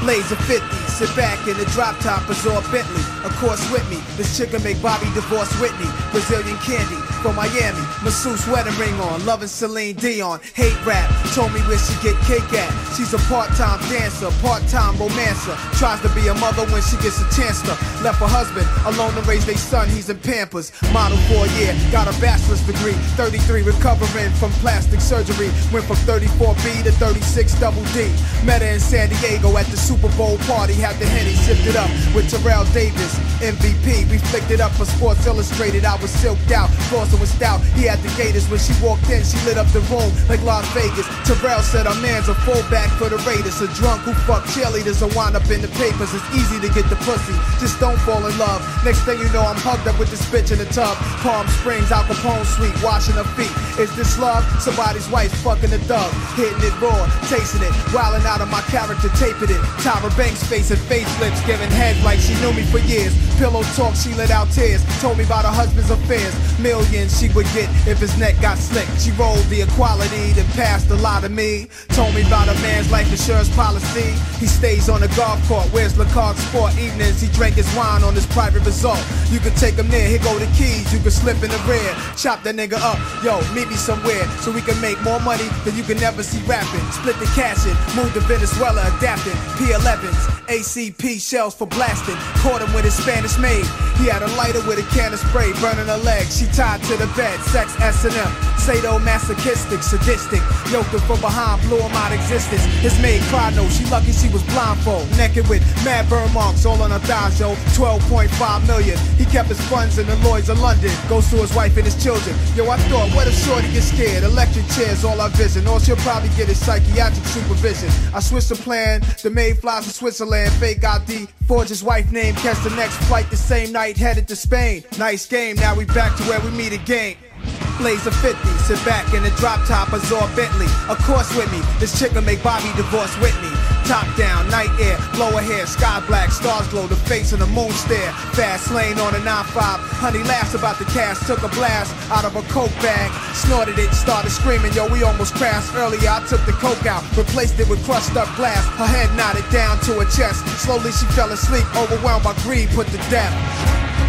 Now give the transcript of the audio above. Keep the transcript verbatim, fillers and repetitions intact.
Blaze of fifty, sit back in the drop top, absorb Bentley. Of course with me, this chicken make Bobby divorce Whitney. Brazilian candy from Miami, masseuse wedding ring on, loving Celine Dion. Hate rap, told me where she get cake at. She's a part-time dancer, part-time romancer. Tries to be a mother when she gets a chance to. Left her husband alone to raise their son, he's in Pampers. Model for a year, got a bachelor's degree. thirty-three recovering from plastic surgery. Went from thirty-four B to thirty-six double D. Met her in San Diego at the Super Bowl party. Had the Henny sipped it up with Terrell Davis, M V P. We flicked it up for Sports Illustrated. I was silked out, Flossin was stout. He had the gators. When she walked in, she lit up the room like Las Vegas. Terrell said our man's a fullback for the Raiders. A drunk who fuck cheerleaders and wind up in the papers. It's easy to get the pussy, just don't fall in love. Next thing you know, I'm hugged up with this bitch in the tub. Palm Springs, Al Capone suite, washing her feet. Is this love? Somebody's wife fucking a dog. Hitting it raw, tasting it, wilding out of my character, taping it. Tyra Banks facing facelifts, giving head like she knew me for years. Pillow talk, she let out tears. Told me about her husband's affairs. Millions she would get if his neck got slick. She rolled the equality, then passed a lot of me. Told me about a man's life insurance policy. He stays on the golf court, wears Le Card Sport. Evenings he drank his wine on his private resort. You could take him there, here go the keys. You could slip in the rear, chop that nigga up. Yo, meet me somewhere so we can make more money than you can never see rapping. Split the cash in, move to Venezuela, adapting. P elevens, A C P shells for blasting. Caught him with his Spanish maid. He had a lighter with a can of spray, burning her legs. She tied to the bed, sex S and M. Sadomasochistic, sadistic. Yoked him from behind, blew him out existence. His maid cried no, she lucky she was blindfold. Naked with mad burn marks all on her thighs, yo. twelve point five million. He kept his funds in the Lloyds of London. Goes to his wife and his children. Yo, I thought, what if shorty gets scared? Electric chairs, all our vision. All she'll probably get is psychiatric supervision. I switched the plan, the maid flies to Switzerland. Fake I D, forge his wife name. Catch the next flight the same night, headed to Spain. Nice game, now we back to where we meet again. Blaze of fifty, sit back in the drop top, absorb Bentley. Of course with me, this chick will make Bobby divorce Whitney. Top down, night air, blow her hair, sky black, stars glow, the face of the moon stare. Fast lane on a nine five, honey laughs about the cast, took a blast out of a coke bag, snorted it, started screaming, yo, we almost crashed. Earlier I took the coke out, replaced it with crushed up glass. Her head nodded down to her chest, slowly she fell asleep, overwhelmed by greed, put to death.